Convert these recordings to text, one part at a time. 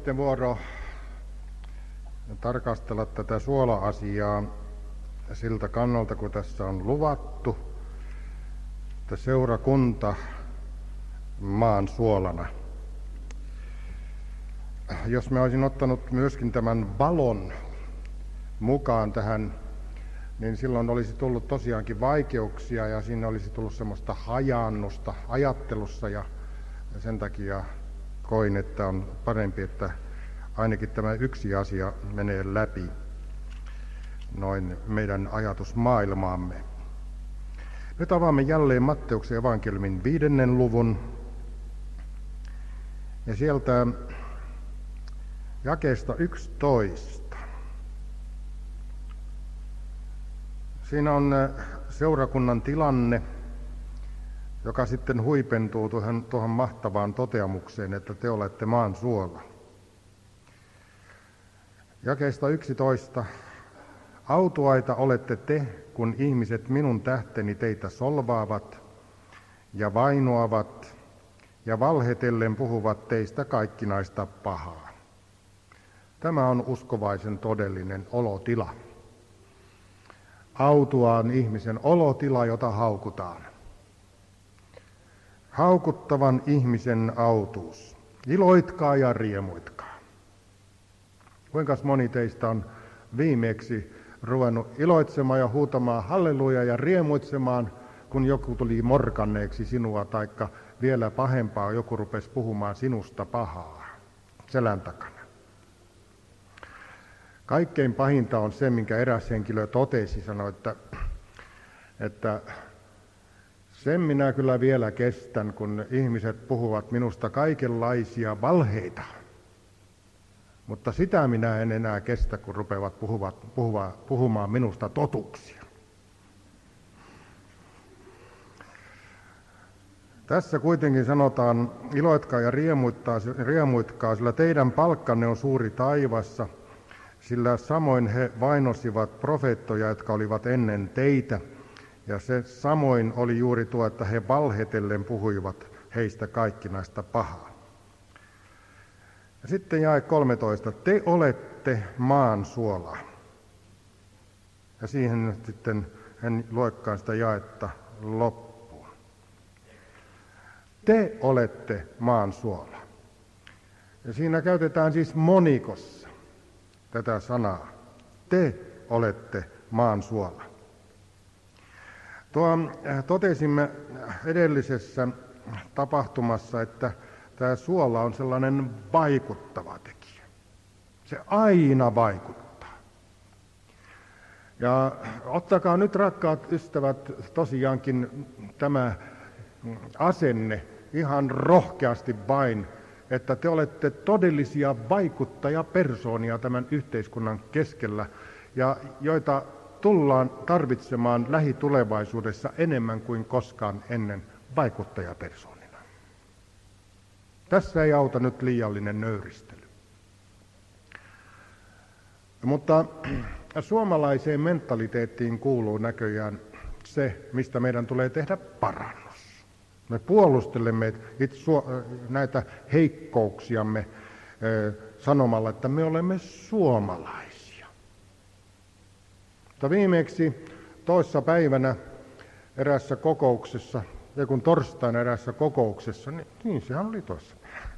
Sitten vuoro tarkastella tätä suola-asiaa siltä kannalta, kun tässä on luvattu, että seurakunta maan suolana. Jos mä olisin ottanut myöskin tämän valon mukaan tähän, niin silloin olisi tullut tosiaankin vaikeuksia ja siinä olisi tullut semmoista hajaannusta ajattelussa ja sen takia koin, että on parempi, että ainakin tämä yksi asia menee läpi noin meidän ajatusmaailmaamme. Nyt avaamme jälleen Matteuksen evankeliumin 5. luvun ja sieltä jakeesta 11. Siinä on seurakunnan tilanne, joka sitten huipentuu tuohon mahtavaan toteamukseen, että te olette maan suola. Jakeesta 11. Autuaita olette te, kun ihmiset minun tähteni teitä solvaavat ja vainoavat ja valhetellen puhuvat teistä kaikkinaista pahaa. Tämä on uskovaisen todellinen olotila. Autuaan ihmisen olotila, jota haukutaan. Haukuttavan ihmisen autuus. Iloitkaa ja riemuitkaa. Kuinka moni teistä on viimeksi ruvennut iloitsemaan ja huutamaan halleluja ja riemuitsemaan, kun joku tuli morkanneeksi sinua, taikka vielä pahempaa, joku rupesi puhumaan sinusta pahaa selän takana. Kaikkein pahinta on se, minkä eräs henkilö totesi, sanoi, että sen minä kyllä vielä kestän, kun ihmiset puhuvat minusta kaikenlaisia valheita. Mutta sitä minä en enää kestä, kun rupeavat puhumaan minusta totuuksia. Tässä kuitenkin sanotaan, iloitkaa ja riemuitkaa, sillä teidän palkkanne on suuri taivassa, sillä samoin he vainosivat profeettoja, jotka olivat ennen teitä, ja se samoin oli juuri tuo, että he valhetellen puhuivat heistä kaikkinaista pahaa. Ja sitten jae 13. Te olette maan suola. Ja siihen sitten en luekaan sitä jaetta loppuun. Te olette maan suola. Ja siinä käytetään siis monikossa tätä sanaa. Te olette maan suola. Totesimme edellisessä tapahtumassa, että tämä suola on sellainen vaikuttava tekijä. Se aina vaikuttaa. Ja ottakaa nyt, rakkaat ystävät, tosiaankin tämä asenne ihan rohkeasti vain, että te olette todellisia vaikuttajapersoonia tämän yhteiskunnan keskellä, ja joita tullaan tarvitsemaan lähitulevaisuudessa enemmän kuin koskaan ennen vaikuttajapersoonina. Tässä ei auta nyt liiallinen nöyristely. Mutta suomalaiseen mentaliteettiin kuuluu näköjään se, mistä meidän tulee tehdä parannus. Me puolustelemme näitä heikkouksiamme sanomalla, että me olemme suomalaisia. Mutta viimeksi toissa päivänä eräässä kokouksessa, ja kun torstaina eräässä kokouksessa, niin sehän oli toissa.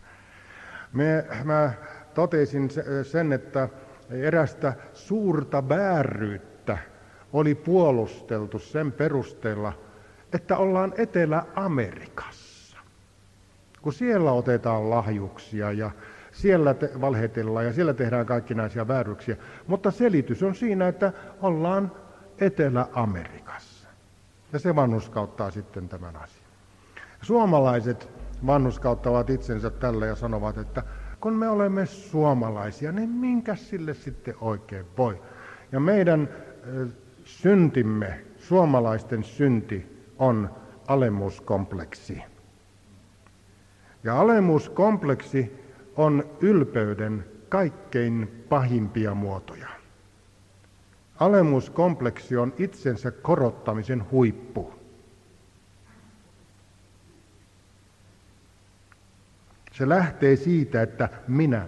Mä totesin sen, että erästä suurta vääryyttä oli puolusteltu sen perusteella, että ollaan Etelä-Amerikassa. Kun siellä otetaan lahjuksia ja siellä valhetellaan ja siellä tehdään kaikkinaisia vääryyksiä. Mutta selitys on siinä, että ollaan Etelä-Amerikassa. Ja se vanhurskauttaa sitten tämän asian. Suomalaiset vanhurskauttavat itsensä tällä ja sanovat, että kun me olemme suomalaisia, niin minkä sille sitten oikein voi? Ja meidän syntimme, suomalaisten synti, on alemmuuskompleksi. Ja alemmuuskompleksi on ylpeyden kaikkein pahimpia muotoja. Alemmuuskompleksi on itsensä korottamisen huippu. Se lähtee siitä, että minä.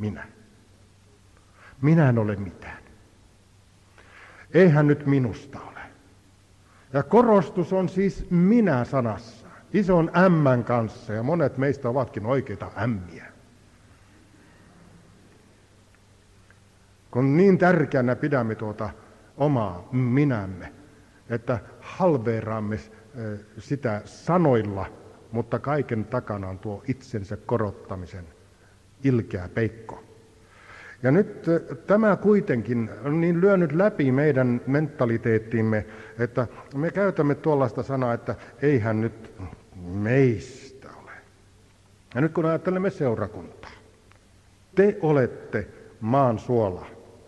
Minä en ole mitään. Eihän nyt minusta ole. Ja korostus on siis minä-sanassa, ison ämmän kanssa, ja monet meistä ovatkin oikeita ämmiä. Kun niin tärkeänä pidämme tuota omaa minämme, että halveeraamme sitä sanoilla, mutta kaiken takana on tuo itsensä korottamisen ilkeä peikko. Ja nyt tämä kuitenkin on niin lyönyt läpi meidän mentaliteettimme, että me käytämme tuollaista sanaa, että eihän nyt meistä ole. Ja nyt kun ajattelemme seurakuntaa, te olette maan suola.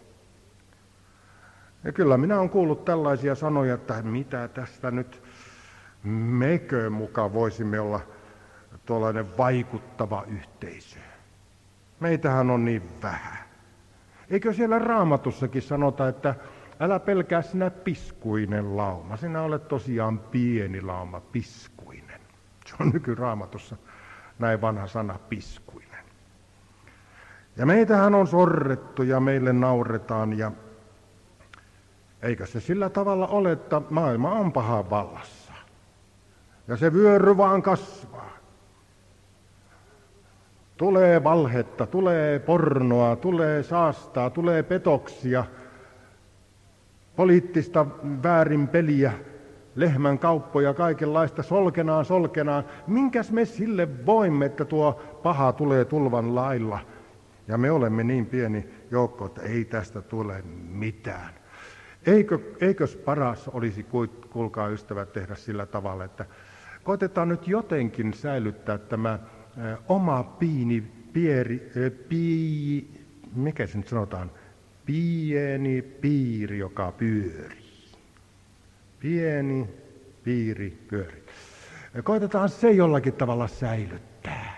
Ja kyllä minä olen kuullut tällaisia sanoja, että mitä tästä nyt mekö muka voisimme olla tuollainen vaikuttava yhteisö. Meitähän on niin vähän. Eikö siellä Raamatussakin sanota, että älä pelkää sinä piskuinen lauma. Sinä olet tosiaan pieni lauma, piskuinen. Se on nykyraamatussa näin vanha sana, piskuinen. Ja meitähän on sorrettu ja meille nauretaan. Ja eikö se sillä tavalla ole, että maailma on pahan vallassa. Ja se vyöry vaan kasvaa. Tulee valhetta, tulee pornoa, tulee saastaa, tulee petoksia, poliittista väärinpeliä, lehmän kauppoja, kaikenlaista solkenaan. Minkäs me sille voimme, että tuo paha tulee tulvan lailla? Ja me olemme niin pieni joukko, että ei tästä tule mitään. Eikös paras olisi, kuulkaa ystävät, tehdä sillä tavalla, että koitetaan nyt jotenkin säilyttää tämä oma mikä se nyt sanotaan, pieni piiri, joka pyörii. Pieni piiri pyörii. Koitetaan se jollakin tavalla säilyttää.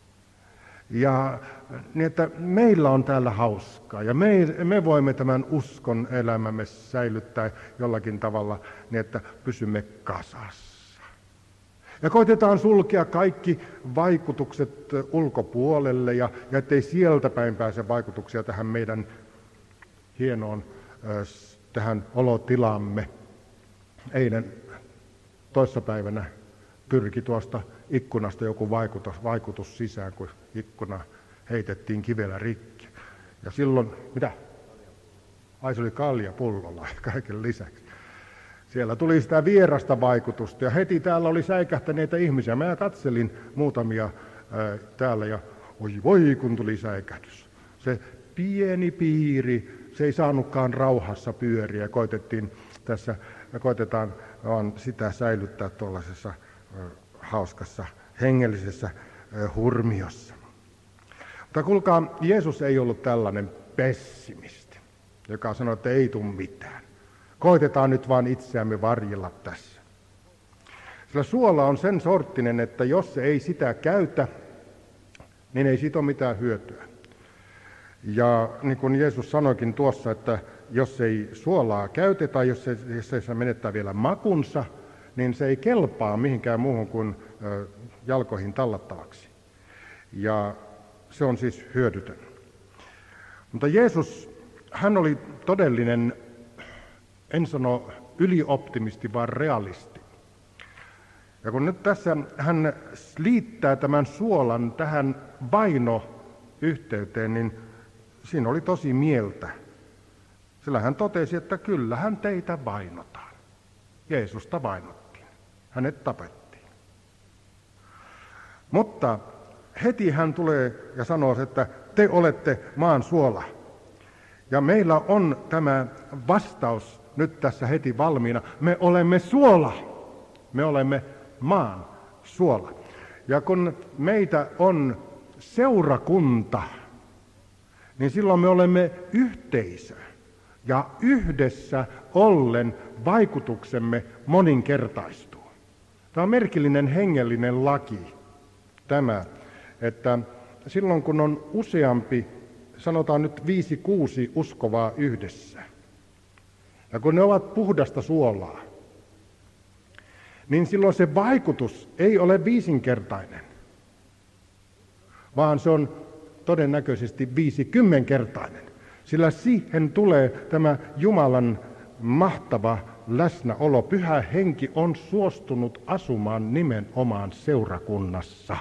Ja niin, että meillä on täällä hauskaa ja me voimme tämän uskon elämämme säilyttää jollakin tavalla niin, että pysymme kasassa. Ja koitetaan sulkea kaikki vaikutukset ulkopuolelle ja ettei sieltä päin pääse vaikutuksia tähän meidän hienoon tähän olotilamme. Eilen toissapäivänä pyrki tuosta ikkunasta joku vaikutus sisään, kun ikkuna heitettiin kivellä rikki. Ja silloin, mitä? Ai se oli kaljapullolla kaiken lisäksi. Siellä tuli sitä vierasta vaikutusta ja heti täällä oli säikähtäneitä ihmisiä. Mä katselin muutamia täällä ja voi kun tuli säikähdys. Se pieni piiri, se ei saanutkaan rauhassa pyöriä. Koitetaan vaan sitä säilyttää tuollaisessa hauskassa hengellisessä hurmiossa. Mutta kuulkaa, Jeesus ei ollut tällainen pessimisti, joka sanoi, että ei tule mitään. Koitetaan nyt vaan itseämme varjella tässä. Sillä suola on sen sorttinen, että jos se ei sitä käytä, niin ei siitä ole mitään hyötyä. Ja niin kuin Jeesus sanoikin tuossa, että jos ei suolaa käytetä, jos se menettää vielä makunsa, niin se ei kelpaa mihinkään muuhun kuin jalkoihin tallattavaksi. Ja se on siis hyödytön. Mutta Jeesus, hän oli todellinen, en sano ylioptimisti, vaan realisti. Ja kun nyt tässä hän liittää tämän suolan tähän vainoyhteyteen, niin siinä oli tosi mieltä. Sillä hän totesi, että kyllähän teitä vainotaan. Jeesusta vainottiin. Hänet tapettiin. Mutta heti hän tulee ja sanoo, että te olette maan suola. Ja meillä on tämä vastaus nyt tässä heti valmiina. Me olemme suola. Me olemme maan suola. Ja kun meitä on seurakunta, niin silloin me olemme yhteisö. Ja yhdessä ollen vaikutuksemme moninkertaistuu. Tämä on merkillinen hengellinen laki, tämä, että silloin kun on useampi, sanotaan nyt 5-6 uskovaa yhdessä, ja kun ne ovat puhdasta suolaa, niin silloin se vaikutus ei ole viisinkertainen, vaan se on todennäköisesti 50-kertainen. Sillä siihen tulee tämä Jumalan mahtava läsnäolo. Pyhä Henki on suostunut asumaan nimenomaan seurakunnassa.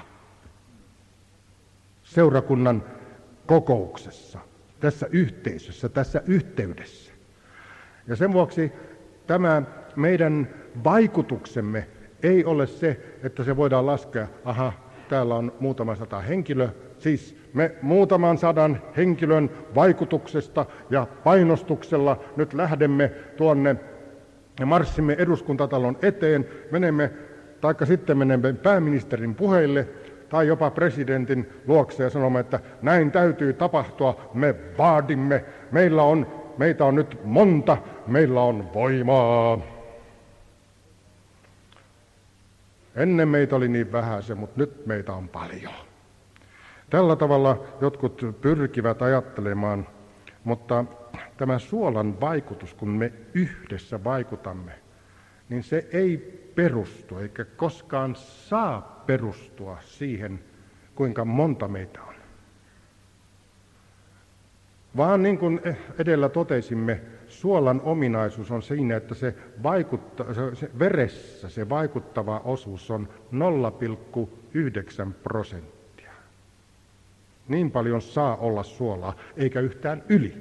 Seurakunnan kokouksessa, tässä yhteisössä, tässä yhteydessä. Ja sen vuoksi tämä meidän vaikutuksemme ei ole se, että se voidaan laskea, täällä on muutama sata henkilöä, siis me muutaman sadan henkilön vaikutuksesta ja painostuksella nyt lähdemme tuonne ja marssimme eduskuntatalon eteen, taikka sitten menemme pääministerin puheille tai jopa presidentin luokse ja sanomme, että näin täytyy tapahtua, me vaadimme, meitä on nyt monta, meillä on voimaa. Ennen meitä oli niin vähäisen, mutta nyt meitä on paljon. Tällä tavalla jotkut pyrkivät ajattelemaan, mutta tämä suolan vaikutus, kun me yhdessä vaikutamme, niin se ei perustu eikä koskaan saa perustua siihen, kuinka monta meitä on. Vaan niin kuin edellä totesimme, suolan ominaisuus on siinä, että se veressä se vaikuttava osuus on 0,9%. Niin paljon saa olla suolaa, eikä yhtään yli.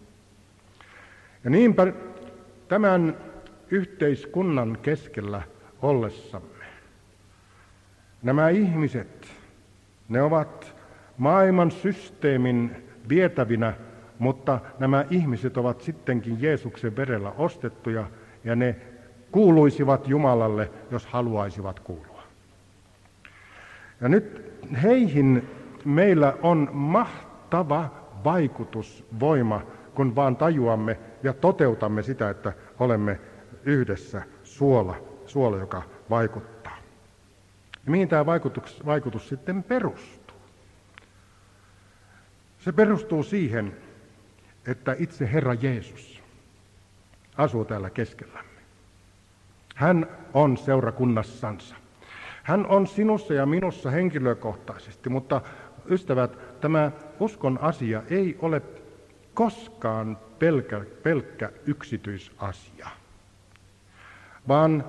Ja niinpä tämän yhteiskunnan keskellä ollessamme, nämä ihmiset, ne ovat maailman systeemin vietävinä, mutta nämä ihmiset ovat sittenkin Jeesuksen verellä ostettuja, ja ne kuuluisivat Jumalalle, jos haluaisivat kuulua. Ja nyt heihin meillä on mahtava vaikutusvoima, kun vaan tajuamme ja toteutamme sitä, että olemme yhdessä suola, joka vaikuttaa. Ja mihin tämä vaikutus sitten perustuu? Se perustuu siihen, että itse Herra Jeesus asuu täällä keskellämme. Hän on seurakunnassansa. Hän on sinussa ja minussa henkilökohtaisesti, mutta ystävät, tämä uskon asia ei ole koskaan pelkkä yksityisasia, vaan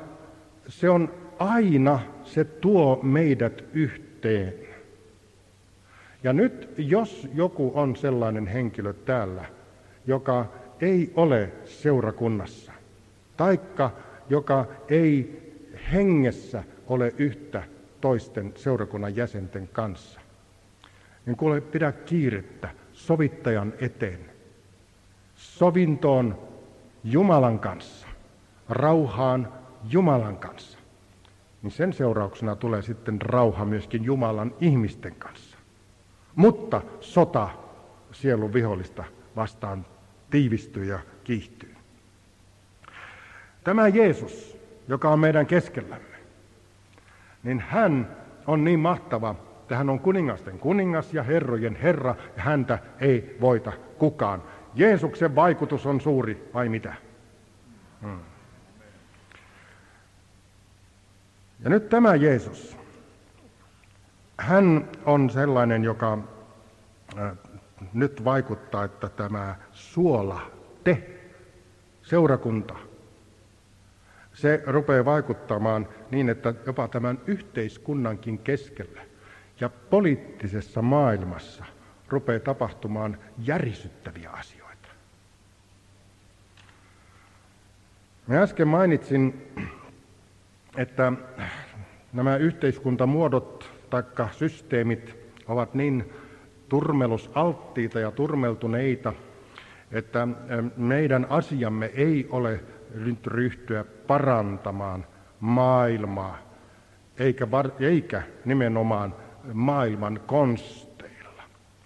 se tuo meidät yhteen. Ja nyt, jos joku on sellainen henkilö täällä, joka ei ole seurakunnassa, taikka joka ei hengessä ole yhtä toisten seurakunnan jäsenten kanssa, niin kuule, pidä kiirettä sovittajan eteen, sovintoon Jumalan kanssa, rauhaan Jumalan kanssa. Niin sen seurauksena tulee sitten rauha myöskin Jumalan ihmisten kanssa. Mutta sota sielun vihollista vastaan tiivistyy ja kiihtyy. Tämä Jeesus, joka on meidän keskellämme, niin hän on niin mahtava, että hän on kuningasten kuningas ja herrojen herra, ja häntä ei voita kukaan. Jeesuksen vaikutus on suuri, vai mitä? Ja nyt tämä Jeesus, hän on sellainen, joka nyt vaikuttaa, että tämä suola, seurakunta, se rupeaa vaikuttamaan niin, että jopa tämän yhteiskunnankin keskellä ja poliittisessa maailmassa rupeaa tapahtumaan järisyttäviä asioita. Mä äsken mainitsin, että nämä yhteiskuntamuodot tai systeemit ovat niin turmelusalttiita ja turmeltuneita, että meidän asiamme ei ole nyt ryhtyä parantamaan maailmaa, eikä nimenomaan maailman konsteilla.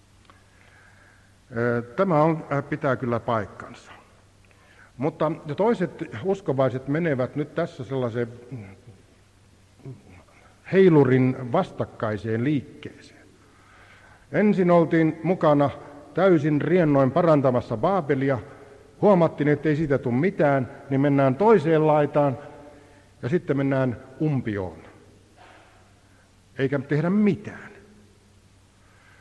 Tämä pitää kyllä paikkansa. Mutta toiset uskovaiset menevät nyt tässä sellaiseen heilurin vastakkaiseen liikkeeseen. Ensin oltiin mukana täysin riennoin parantamassa Baabelia, huomattiin, että ei siitä tule mitään, niin mennään toiseen laitaan ja sitten mennään umpioon, eikä tehdä mitään.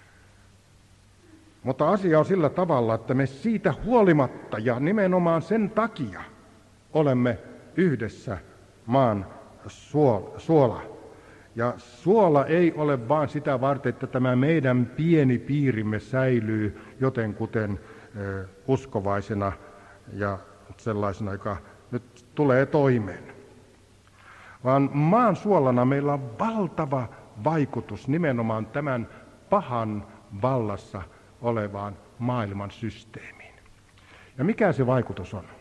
Mutta asia on sillä tavalla, että me siitä huolimatta ja nimenomaan sen takia olemme yhdessä maan suola. Ja suola ei ole vain sitä varten, että tämä meidän pieni piirimme säilyy jotenkuten uskovaisena ja sellaisena, joka nyt tulee toimeen. Vaan maan suolana meillä on valtava vaikutus nimenomaan tämän pahan vallassa olevaan maailman systeemiin. Ja mikä se vaikutus on?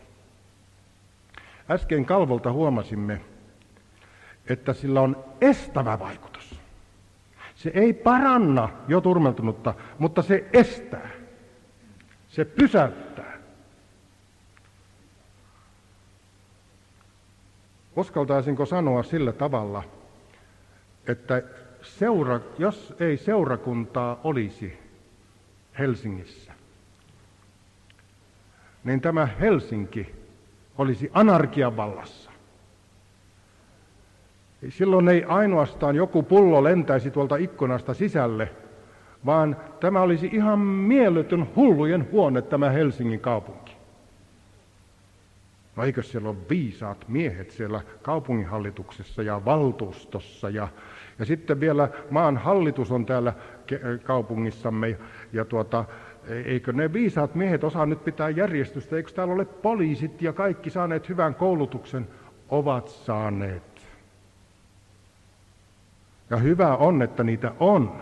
Äsken kalvolta huomasimme, että sillä on estävä vaikutus. Se ei paranna jo turmeltunutta, mutta se estää. Se pysäyttää. Uskaltaisinko sanoa sillä tavalla, että jos ei seurakuntaa olisi Helsingissä, niin tämä Helsinki olisi anarkian vallassa. Silloin ei ainoastaan joku pullo lentäisi tuolta ikkunasta sisälle, vaan tämä olisi ihan mieletön hullujen huone tämä Helsingin kaupunki. No eikö siellä ole viisaat miehet siellä kaupunginhallituksessa ja valtuustossa ja sitten vielä maan hallitus on täällä kaupungissamme ja eikö ne viisaat miehet osaa nyt pitää järjestystä, eikö täällä ole poliisit ja kaikki saaneet hyvän koulutuksen? Ovat saaneet. Ja hyvä on, että niitä on.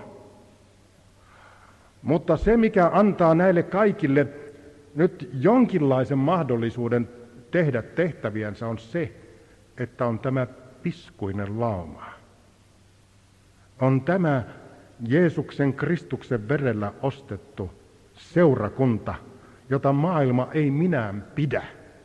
Mutta se, mikä antaa näille kaikille nyt jonkinlaisen mahdollisuuden tehdä tehtäviänsä, on se, että on tämä piskuinen lauma. On tämä Jeesuksen Kristuksen verellä ostettu seurakunta, jota maailma ei minään pidä.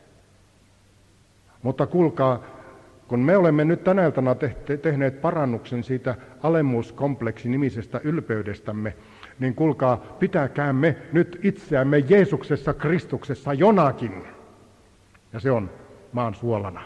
Mutta kuulkaa, kun me olemme nyt tänä iltana tehneet parannuksen siitä alemmuuskompleksi-nimisestä ylpeydestämme, niin kuulkaa, pitäkäämme nyt itseämme Jeesuksessa Kristuksessa jonakin. Ja se on maan suolana.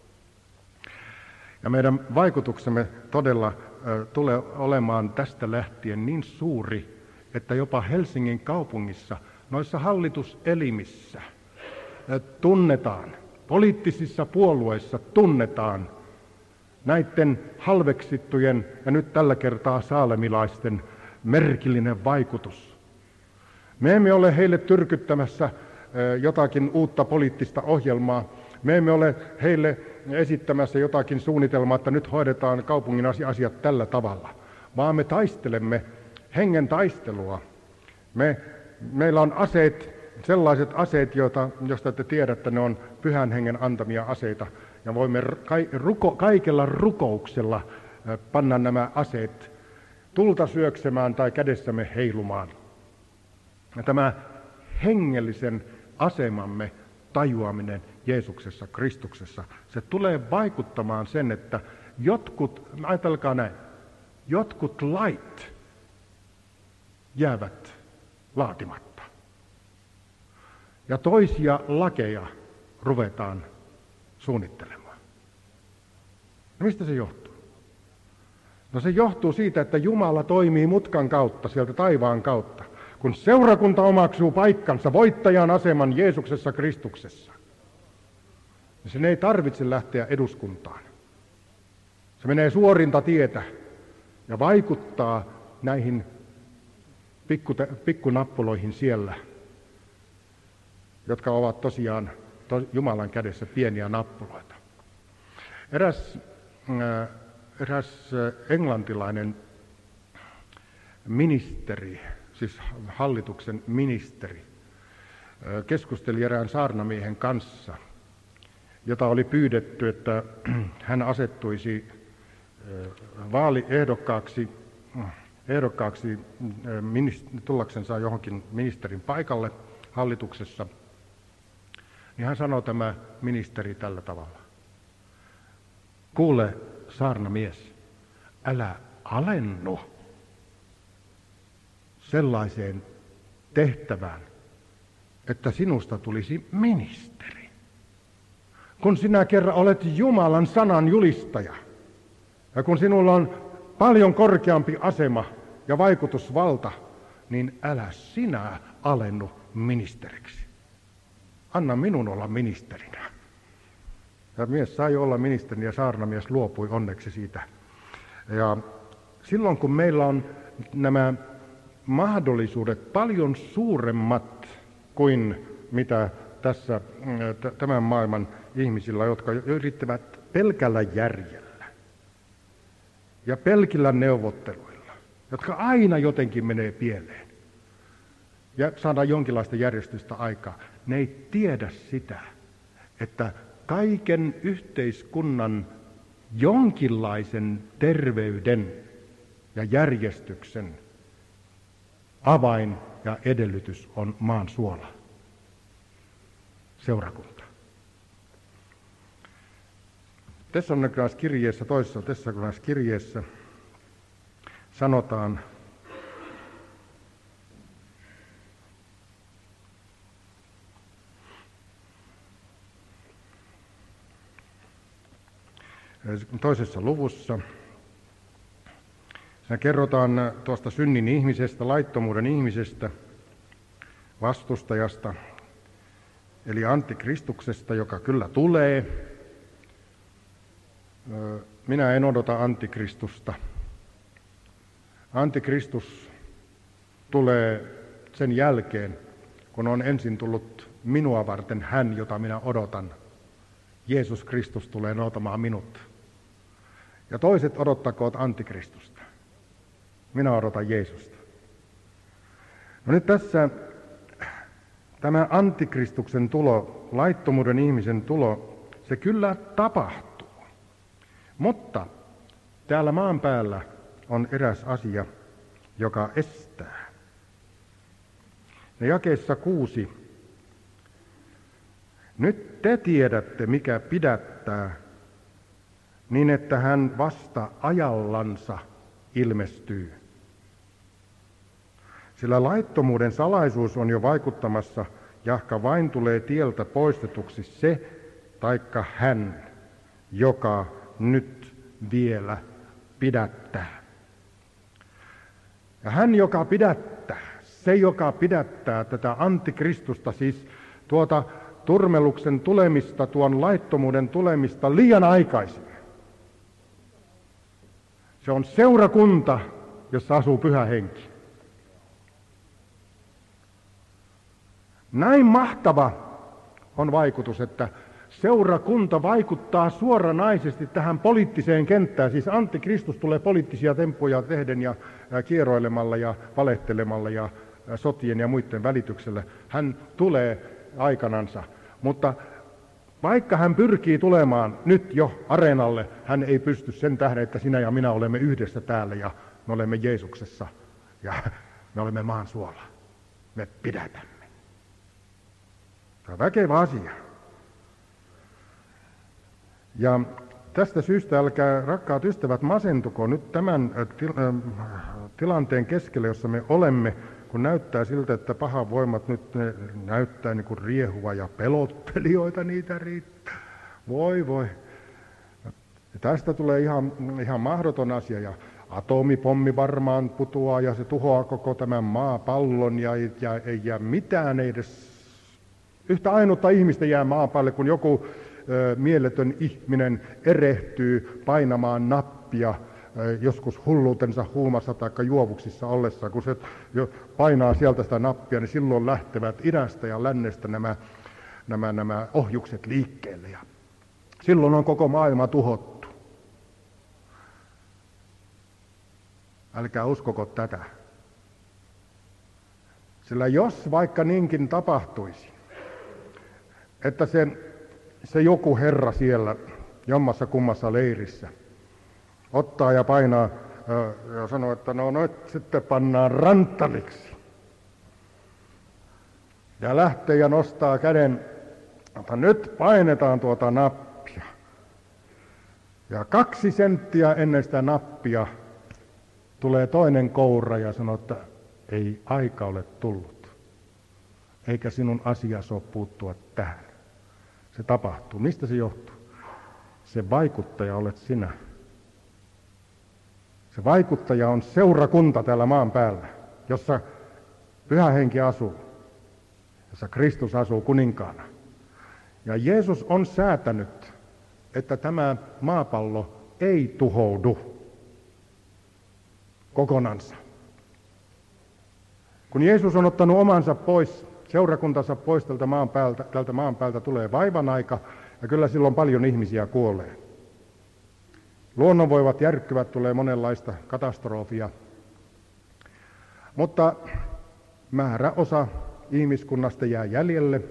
Ja meidän vaikutuksemme todella tulee olemaan tästä lähtien niin suuri, että jopa Helsingin kaupungissa, noissa hallituselimissä tunnetaan, poliittisissa puolueissa tunnetaan näiden halveksittujen ja nyt tällä kertaa saalemilaisten merkillinen vaikutus. Me emme ole heille tyrkyttämässä jotakin uutta poliittista ohjelmaa. Me emme ole heille esittämässä jotakin suunnitelmaa, että nyt hoidetaan kaupungin asiat tällä tavalla, vaan me taistelemme hengen taistelua. Meillä on aseet, sellaiset aseet, joista te tiedätte, ne on pyhän hengen antamia aseita, ja voimme kaikella rukouksella panna nämä aseet tulta syöksemään tai kädessämme heilumaan. Ja tämä hengellisen asemamme tajuaminen Jeesuksessa, Kristuksessa, se tulee vaikuttamaan sen, että ajatelkaa näin, jotkut lait jäävät laatimatta. Ja toisia lakeja ruvetaan suunnittelemaan. No mistä se johtuu? No se johtuu siitä, että Jumala toimii mutkan kautta, sieltä taivaan kautta. Kun seurakunta omaksuu paikkansa, voittajan aseman Jeesuksessa Kristuksessa, niin sen ei tarvitse lähteä eduskuntaan. Se menee suorinta tietä ja vaikuttaa näihin pikkunappuloihin siellä, jotka ovat tosiaan Jumalan kädessä pieniä nappuloita. Eräs englantilainen ministeri, siis hallituksen ministeri, keskusteli erään saarnamiehen kanssa, jota oli pyydetty, että hän asettuisi vaaliehdokkaaksi tullaksensa johonkin ministerin paikalle hallituksessa. Niin hän sanoi tämä ministeri tällä tavalla. Kuule, saarnamies, älä alennu sellaiseen tehtävään, että sinusta tulisi ministeri. Kun sinä kerran olet Jumalan sanan julistaja, ja kun sinulla on paljon korkeampi asema ja vaikutusvalta, niin älä sinä alennu ministeriksi. Anna minun olla ministerinä. Ja mies sai olla ministeri ja saarnamies luopui onneksi siitä. Ja silloin kun meillä on nämä mahdollisuudet paljon suuremmat kuin mitä tässä tämän maailman ihmisillä, jotka yrittävät pelkällä järjellä ja pelkillä neuvotteluilla, jotka aina jotenkin menee pieleen ja saadaan jonkinlaista järjestystä aikaa. Ne ei tiedä sitä, että kaiken yhteiskunnan jonkinlaisen terveyden ja järjestyksen avain ja edellytys on maan suola, seurakunta. Tessalonikalaiskirjeessä, toisessa Tessalonikalaiskirjeessä sanotaan, toisessa luvussa, siinä kerrotaan tuosta synnin ihmisestä, laittomuuden ihmisestä, vastustajasta, eli antikristuksesta, joka kyllä tulee. Minä en odota antikristusta. Antikristus tulee sen jälkeen, kun on ensin tullut minua varten hän, jota minä odotan. Jeesus Kristus tulee noutamaan minut. Ja toiset odottakoot antikristusta. Minä odotan Jeesusta. No nyt tässä tämä antikristuksen tulo, laittomuuden ihmisen tulo, se kyllä tapahtuu. Mutta täällä maan päällä on eräs asia, joka estää. Ja jakeessa 6. Nyt te tiedätte, mikä pidättää, niin että hän vasta ajallansa ilmestyy. Sillä laittomuuden salaisuus on jo vaikuttamassa, jahka vain tulee tieltä poistetuksi se, taikka hän, joka nyt vielä pidättää. Ja hän, joka pidättää, se, joka pidättää tätä antikristusta, siis tuota turmeluksen tulemista, tuon laittomuuden tulemista liian aikaisin. Se on seurakunta, jossa asuu Pyhä Henki. Näin mahtava on vaikutus, että seurakunta vaikuttaa suoranaisesti tähän poliittiseen kenttään. Siis antikristus tulee poliittisia temppuja tehden ja kieroilemalla ja valehtelemalla ja sotien ja muiden välityksellä. Hän tulee aikanansa, mutta vaikka hän pyrkii tulemaan nyt jo areenalle, hän ei pysty sen tähden, että sinä ja minä olemme yhdessä täällä ja me olemme Jeesuksessa ja me olemme maan suolla. Me pidätämme. Se on väkevä asia. Ja tästä syystä älkää, rakkaat ystävät, masentuko nyt tämän tilanteen keskellä, jossa me olemme, kun näyttää siltä, että pahan voimat nyt ne näyttää niin kuin riehua ja pelottelijoita niitä riittää. Voi. Ja tästä tulee ihan mahdoton asia ja atomipommi varmaan putoaa ja se tuhoaa koko tämän maapallon ja mitään ei edes yhtä ainutta ihmistä jää maapallolle, kun joku mieletön ihminen erehtyy painamaan nappia joskus hulluutensa huumassa tai juovuksissa ollessa, kun se jo painaa sieltä sitä nappia, niin silloin lähtevät idästä ja lännestä nämä ohjukset liikkeelle. Ja silloin on koko maailma tuhottu. Älkää uskoko tätä. Sillä jos vaikka niinkin tapahtuisi, että se joku herra siellä jommassa kummassa leirissä ottaa ja painaa ja sanoo, että no nyt sitten pannaan ranttaliksi. Ja lähtee ja nostaa käden, että nyt painetaan tuota nappia. Ja 2 senttiä ennen sitä nappia tulee toinen koura ja sanoo, että ei aika ole tullut. Eikä sinun asiasi ole puuttua tähän. Se tapahtuu. Mistä se johtuu? Se vaikuttaja olet sinä. Se vaikuttaja on seurakunta täällä maan päällä, jossa Pyhä Henki asuu, jossa Kristus asuu kuninkaana. Ja Jeesus on säätänyt, että tämä maapallo ei tuhoudu kokonansa. Kun Jeesus on ottanut omansa pois, seurakuntansa pois tältä maan päältä tulee vaivan aika, ja kyllä silloin paljon ihmisiä kuolee. Luonnonvoimat järkkyvät, tulee monenlaista katastrofia. Mutta määräosa ihmiskunnasta jää jäljelle,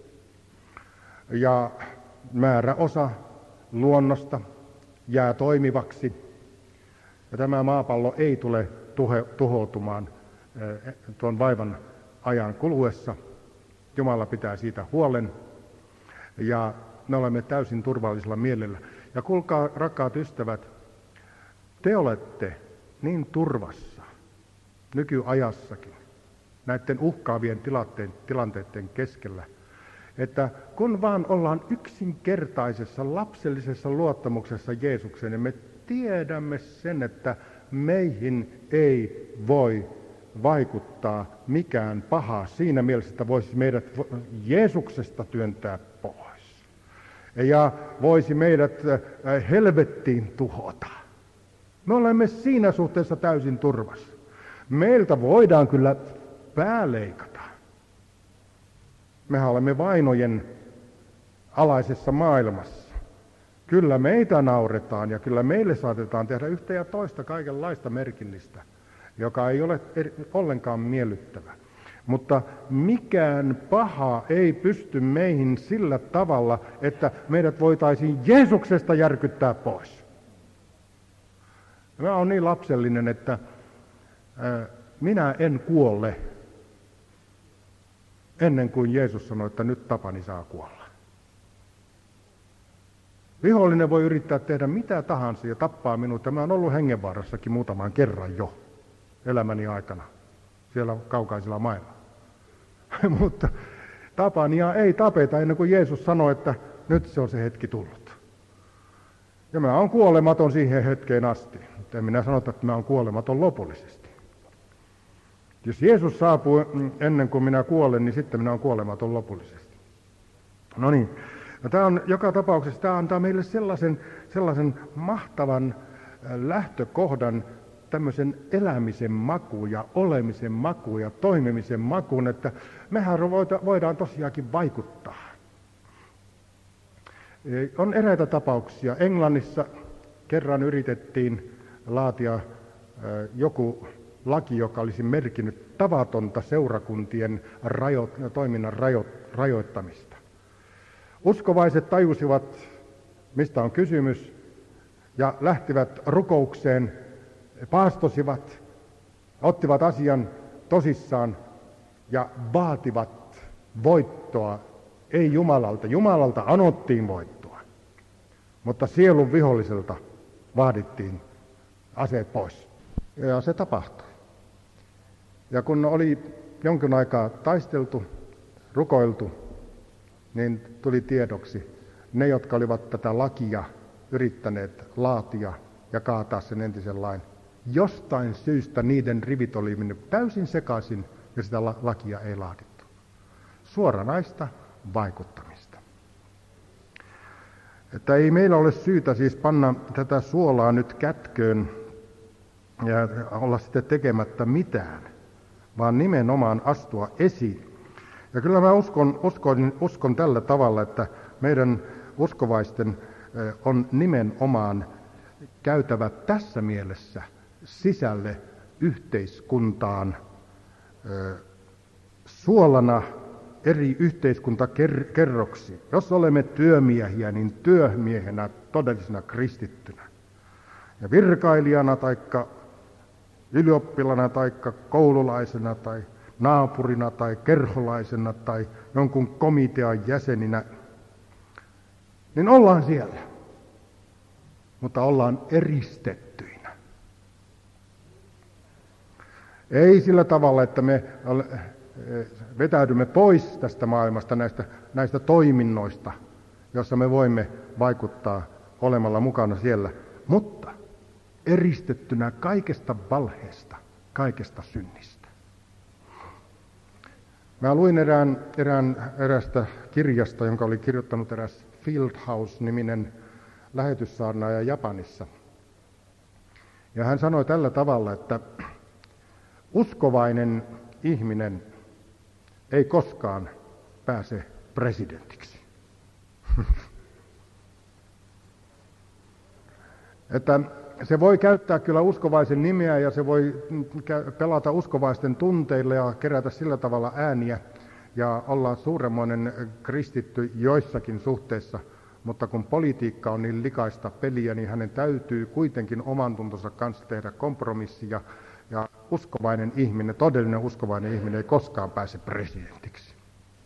ja määräosa luonnosta jää toimivaksi. Ja tämä maapallo ei tule tuhoutumaan tuon vaivan ajan kuluessa. Jumala pitää siitä huolen, ja me olemme täysin turvallisella mielellä. Ja kuulkaa, rakkaat ystävät, te olette niin turvassa nykyajassakin, näiden uhkaavien tilanteiden keskellä, että kun vaan ollaan yksinkertaisessa lapsellisessa luottamuksessa Jeesukseen, niin me tiedämme sen, että meihin ei voi vaikuttaa mikään paha siinä mielessä, että voisi meidät Jeesuksesta työntää pois ja voisi meidät helvettiin tuhota. Me olemme siinä suhteessa täysin turvassa. Meiltä voidaan kyllä pääleikata. Mehän olemme vainojen alaisessa maailmassa. Kyllä meitä nauretaan ja kyllä meille saatetaan tehdä yhtä ja toista kaikenlaista merkillistä, joka ei ole ollenkaan miellyttävä. Mutta mikään paha ei pysty meihin sillä tavalla, että meidät voitaisiin Jeesuksesta järkyttää pois. Mä oon niin lapsellinen, että minä en kuole ennen kuin Jeesus sanoi, että nyt Tapani saa kuolla. Vihollinen voi yrittää tehdä mitä tahansa ja tappaa minut. Mä oon ollut hengenvaarassakin muutaman kerran jo elämäni aikana siellä kaukaisilla mailla. Mutta Tapania ei tapeta ennen kuin Jeesus sanoi, että nyt se on se hetki tullut. Ja mä oon kuolematon siihen hetkeen asti. Mutta en minä sano, että mä oon kuolematon lopullisesti. Jos Jeesus saapuu ennen kuin minä kuolen, niin sitten minä oon kuolematon lopullisesti. No niin, no tämä on joka tapauksessa, tämä antaa meille sellaisen mahtavan lähtökohdan, tämmöisen elämisen makuun ja olemisen makuun ja toimimisen makuun, että mehän voidaan tosiaankin vaikuttaa. On eräitä tapauksia. Englannissa kerran yritettiin laatia joku laki, joka olisi merkinnyt tavatonta seurakuntien toiminnan rajoittamista. Uskovaiset tajusivat, mistä on kysymys, ja lähtivät rukoukseen, paastosivat, ottivat asian tosissaan ja vaativat voittoa, ei Jumalalta. Jumalalta anottiin voittoa, mutta sielun viholliselta vaadittiin aseet pois. Ja se tapahtui. Ja kun oli jonkin aikaa taisteltu, rukoiltu, niin tuli tiedoksi ne, jotka olivat tätä lakia yrittäneet laatia ja kaataa sen entisen lain. Jostain syystä niiden rivit oli mennyt täysin sekaisin ja sitä lakia ei laadittu. Suoranaista vaikuttamista. Että ei meillä ole syytä siis panna tätä suolaa nyt kätköön ja olla sitten tekemättä mitään, vaan nimenomaan astua esiin. Ja kyllä mä uskon tällä tavalla, että meidän uskovaisten on nimenomaan käytävä tässä mielessä sisälle yhteiskuntaan suolana eri yhteiskuntakerroksiin. Jos olemme työmiehiä, niin työmiehenä todellisena kristittynä. Ja virkailijana taikka ylioppilana taikka koululaisena tai naapurina tai kerholaisena tai jonkun komitean jäseninä, niin ollaan siellä, mutta ollaan eristettyinä. Ei sillä tavalla, että me vetäydymme pois tästä maailmasta, näistä toiminnoista, joissa me voimme vaikuttaa olemalla mukana siellä, mutta eristettynä kaikesta valheesta, kaikesta synnistä. Mä luin eräästä kirjasta, jonka oli kirjoittanut eräs Fieldhouse-niminen lähetyssaarnaaja Japanissa. Ja hän sanoi tällä tavalla, että uskovainen ihminen ei koskaan pääse presidentiksi. Että se voi käyttää kyllä uskovaisen nimeä ja se voi pelata uskovaisten tunteilla ja kerätä sillä tavalla ääniä ja olla suuremmoinen kristitty joissakin suhteissa, mutta kun politiikka on niin likaista peliä, niin hänen täytyy kuitenkin oman tuntonsa kanssa tehdä kompromissia ja uskovainen ihminen, todellinen uskovainen ihminen ei koskaan pääse presidentiksi.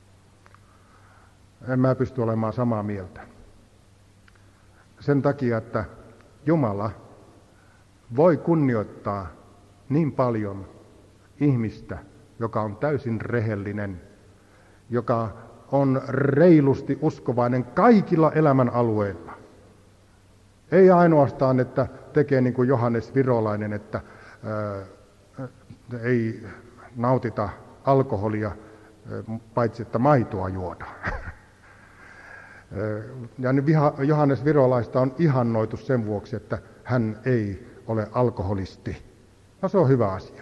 En mä pysty olemaan samaa mieltä. Sen takia, että Jumala voi kunnioittaa niin paljon ihmistä, joka on täysin rehellinen, joka on reilusti uskovainen kaikilla elämän alueilla. Ei ainoastaan, että tekee niin kuin Johannes Virolainen, että ei nautita alkoholia, paitsi että maitoa juodaan. Ja Johannes Virolaista on ihannoitu sen vuoksi, että hän ei ole alkoholisti. No se on hyvä asia.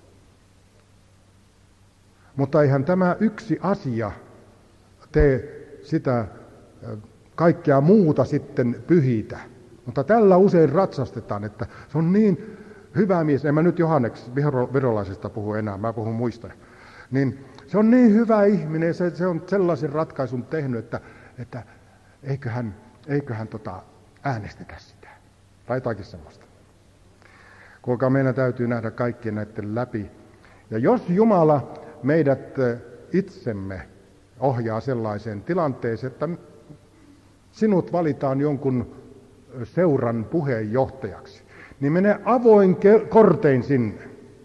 Mutta eihän tämä yksi asia tee sitä kaikkea muuta sitten pyhitä. Mutta tällä usein ratsastetaan, että se on niin hyvä mies. En mä nyt Johannes Virolaisesta puhu enää, mä puhun muista. Niin se on niin hyvä ihminen, se on sellaisen ratkaisun tehnyt, että eiköhän äänestetä sitä. Tai jotakin semmoista. Kuinka meidän täytyy nähdä kaikkien näiden läpi. Ja jos Jumala meidät itsemme ohjaa sellaiseen tilanteeseen, että sinut valitaan jonkun seuran puheenjohtajaksi, niin mene avoin kortein sinne.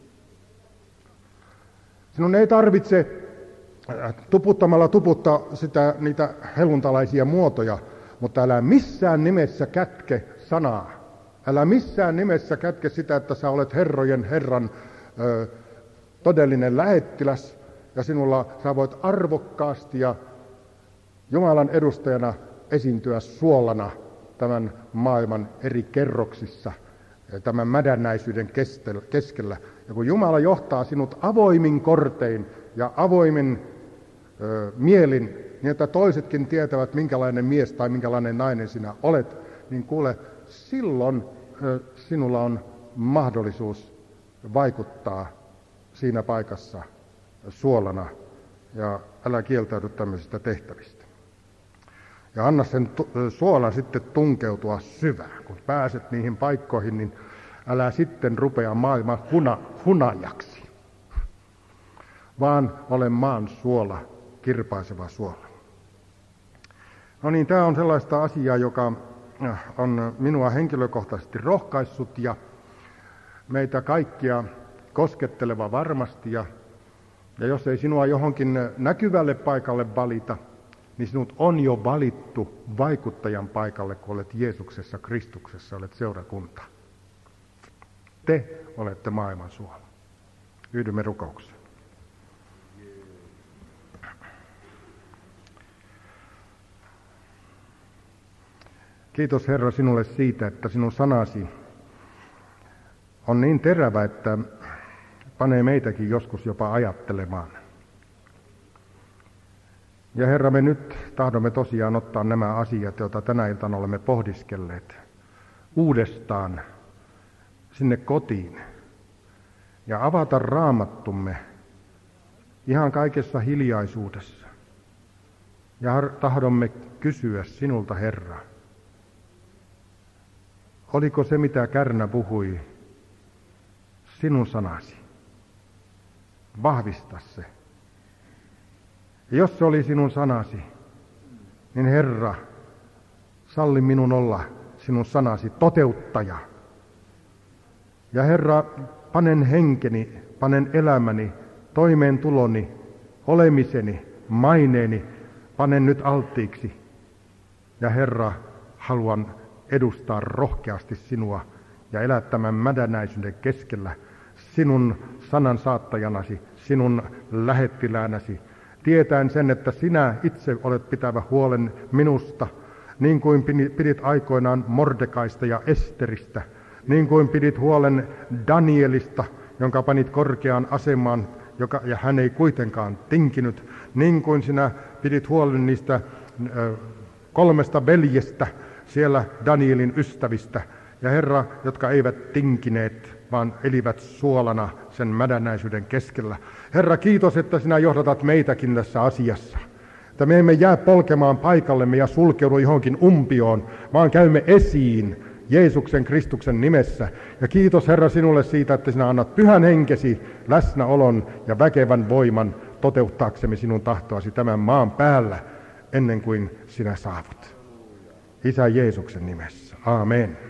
Sinun ei tarvitse tuputtamalla tuputtaa niitä helluntalaisia muotoja, mutta älä missään nimessä kätke sanaa. Älä missään nimessä kätke sitä, että sä olet herrojen Herran todellinen lähettiläs ja sä voit arvokkaasti ja Jumalan edustajana esiintyä suolana tämän maailman eri kerroksissa, tämän mädännäisyyden keskellä. Ja kun Jumala johtaa sinut avoimin kortein ja avoimin mielin, niin että toisetkin tietävät, minkälainen mies tai minkälainen nainen sinä olet, niin kuule, silloin sinulla on mahdollisuus vaikuttaa siinä paikassa suolana ja älä kieltäydy tämmöisistä tehtävistä. Ja anna sen suolan sitten tunkeutua syvään. Kun pääset niihin paikkoihin, niin älä sitten rupea maailman hunajaksi, vaan ole maan suola, kirpaiseva suola. No niin, tämä on sellaista asiaa, joka on minua henkilökohtaisesti rohkaissut ja meitä kaikkia kosketteleva varmasti. Ja jos ei sinua johonkin näkyvälle paikalle valita, niin sinut on jo valittu vaikuttajan paikalle, kun olet Jeesuksessa, Kristuksessa, olet seurakunta. Te olette maailman suola. Yhdymme rukoukseen. Kiitos Herra sinulle siitä, että sinun sanasi on niin terävä, että panee meitäkin joskus jopa ajattelemaan. Ja Herra, me nyt tahdomme tosiaan ottaa nämä asiat, joita tänä iltana olemme pohdiskelleet, uudestaan sinne kotiin ja avata raamattumme ihan kaikessa hiljaisuudessa. Ja tahdomme kysyä sinulta, Herra, oliko se, mitä Kärnä puhui, sinun sanasi? Vahvista se. Ja jos se oli sinun sanasi, niin Herra, salli minun olla sinun sanasi toteuttaja. Ja Herra, panen henkeni, panen elämäni, toimeentuloni, olemiseni, maineeni, panen nyt alttiiksi. Ja Herra, haluan edustaa rohkeasti sinua ja elää tämän mädänäisyyden keskellä sinun sanan saattajanasi, sinun lähettiläänäsi, tietäen sen, että sinä itse olet pitävä huolen minusta, niin kuin pidit aikoinaan Mordekaista ja Esteristä, niin kuin pidit huolen Danielista, jonka panit korkeaan asemaan, ja hän ei kuitenkaan tinkinyt, niin kuin sinä pidit huolen niistä 3 veljestä, siellä Danielin ystävistä, ja Herra, jotka eivät tinkineet, vaan elivät suolana sen mädännäisyyden keskellä. Herra, kiitos, että sinä johdatat meitäkin tässä asiassa. Että me emme jää polkemaan paikallemme ja sulkeudu johonkin umpioon, vaan käymme esiin Jeesuksen Kristuksen nimessä. Ja kiitos Herra sinulle siitä, että sinä annat Pyhän Henkesi läsnäolon ja väkevän voiman toteuttaaksemme sinun tahtoasi tämän maan päällä ennen kuin sinä saavut. Isä Jeesuksen nimessä. Aamen.